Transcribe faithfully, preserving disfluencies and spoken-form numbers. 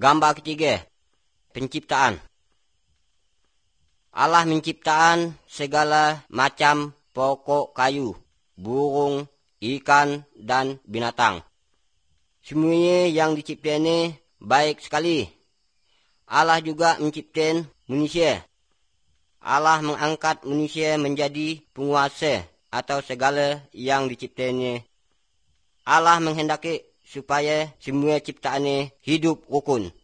Gambar ketiga, penciptaan. Allah menciptaan segala macam pokok kayu, burung, ikan, dan binatang. Semuanya yang diciptanya baik sekali. Allah juga menciptakan manusia. Allah mengangkat manusia menjadi penguasa atau segala yang diciptanya. Allah menghendaki supaya semua ciptaannya hidup rukun.